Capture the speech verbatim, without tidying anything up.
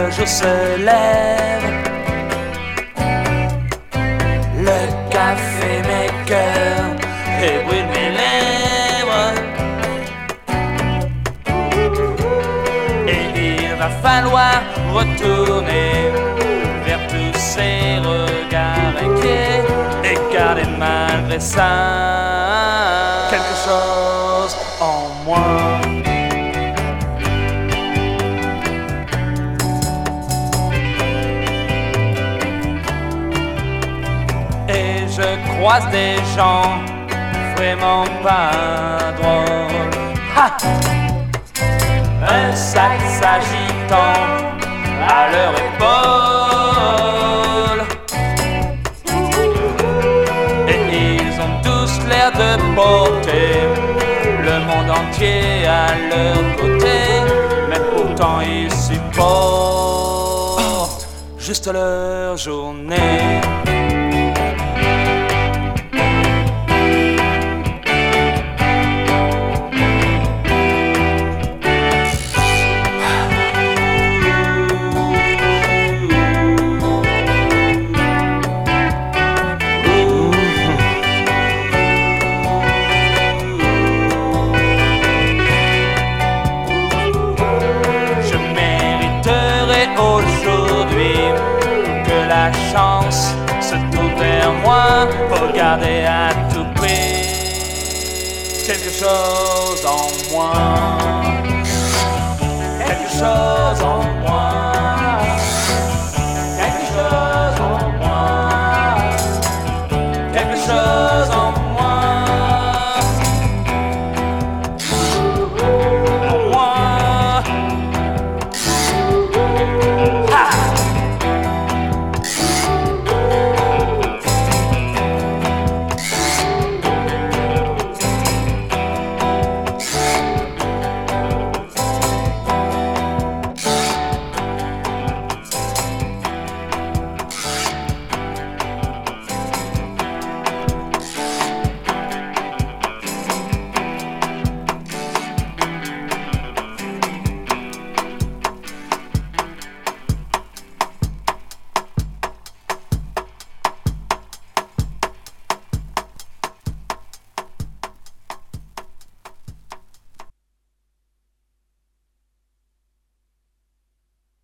jour se lève, le café maker et brûle mes lèvres. Et il va falloir retourner vers tous ces regards inquiets et garder malgré ça quelque chose en moi. Et je croise des gens vraiment pas drôles. Ha! Un sac s'agitant à leur épaule. Et ils ont tous l'air de porter le monde entier à leur côté, mais pourtant ils supportent juste leur journée. Aujourd'hui que la chance se tourne vers moi pour garder à tout prix quelque chose en moi, quelque chose en moi.